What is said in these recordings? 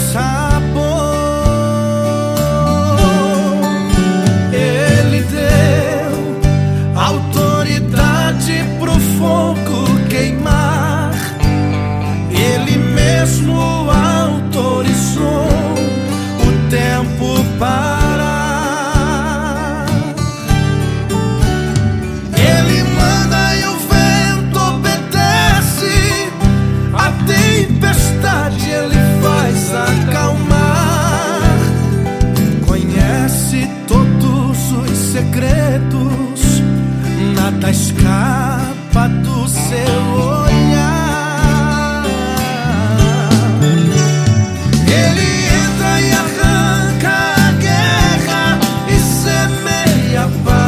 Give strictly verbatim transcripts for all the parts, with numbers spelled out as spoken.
sabor. Ele deu autoridade pro fogo queimar. Ele mesmo autorizou o tempo parar. Ele manda e o vento obedece. A tempestade ele faz acalmar. Conhece todos os segredos, nada escapa do seu olhar. Ele entra e arranca a guerra e semeia a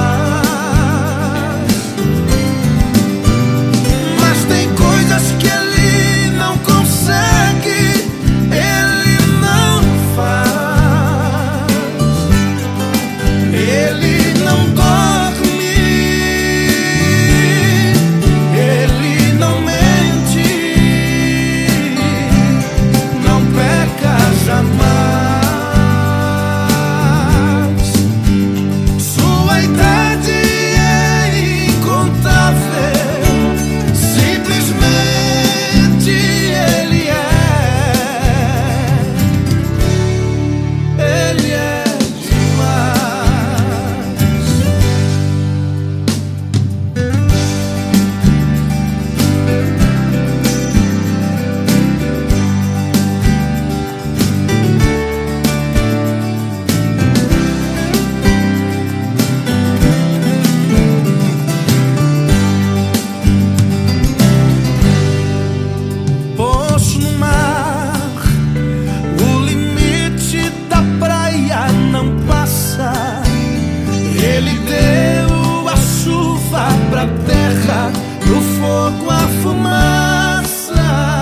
paz. Mas tem coisas que ele não consegue, ele não faz. Ele não dorme, ele não mente, não peca jamais. Sua idade é incontável, simplesmente ele é, ele é demais. Poço no mar, o limite da praia não passa. Ele deu a chuva pra terra, pro fogo a fumaça.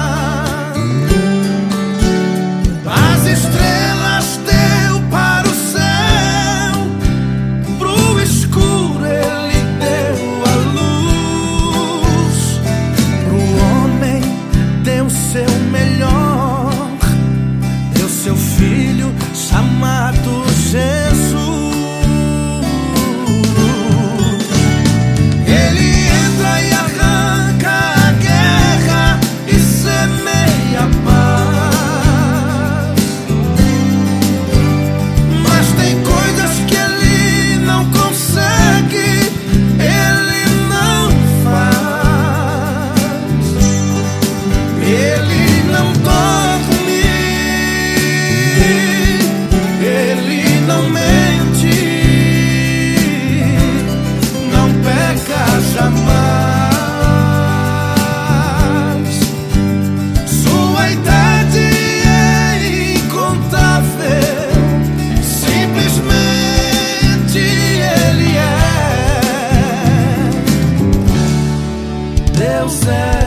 As estrelas deu para o céu, pro escuro ele deu a luz. Pro homem deu seu melhor, deu seu filho chamado Jesus. Ele entra e arranca a guerra e semeia a paz. Mas tem coisas que ele não consegue, ele não faz. Ele não dorme, ele não mente, não peca jamais. Sua idade é incontável, simplesmente ele é, Deus é.